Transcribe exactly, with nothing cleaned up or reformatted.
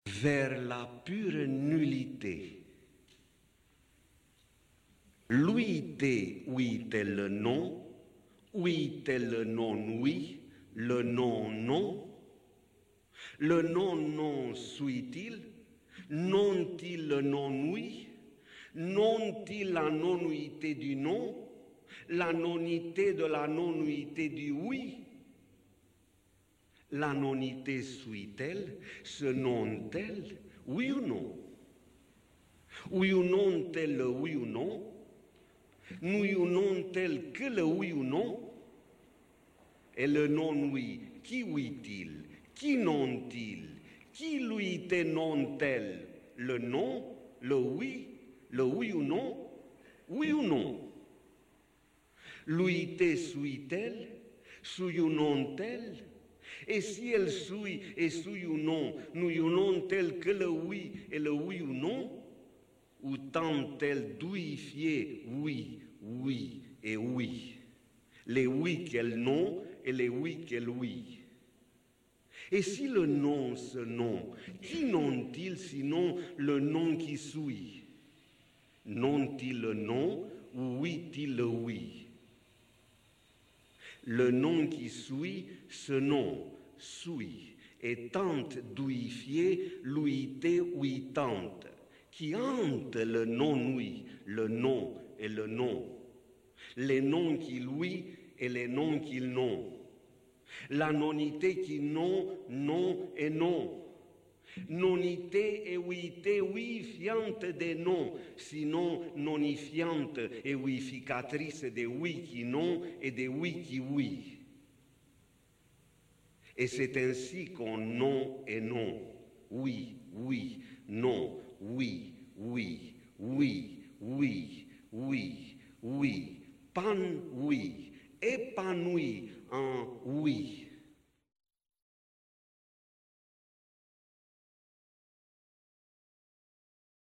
vers la pure nullité. L'uité, oui, est le non, oui, est le non-oui, le non-non. Le non-non suis-il, non-il le non-oui, non-il la non-ouité du non, la non-ité de la non-ouité du oui. La non-ité suit-elle, ce non-tel, oui ou non? Oui ou non tel le oui ou non? Oui ou non tel que le oui ou non? Et le non-oui, qui oui-il? Qui non-il? Qui lui est non-tel? Le non, le oui, le oui ou non? Oui ou non? Lui te suit-elle? Suis ou non-tel? Et si elle suit et suit ou non, nous ou non tel que le oui et le oui ou non? Ou tente-t-elle douifier oui, oui et oui? Les oui qu'elle non et les oui qu'elle oui. Et si le non, ce non, qui non-il sinon le non qui suit? Non-il le non ou oui-il le oui? Le non qui suit, ce non, suit, et tente d'ouifier l'ouïté oui tente, qui hante le non-oui, le non et le non, les noms qu'il oui et les noms qu'il non. La nonité qui non, non et non. Nonité et ouité ouifiante des non, sinon nonifiante et ouificatrice des oui qui non et des oui qui oui. Et c'est ainsi qu'on non et non, oui, oui, non, oui, oui, oui, oui, oui, oui, pan, oui, épanoui,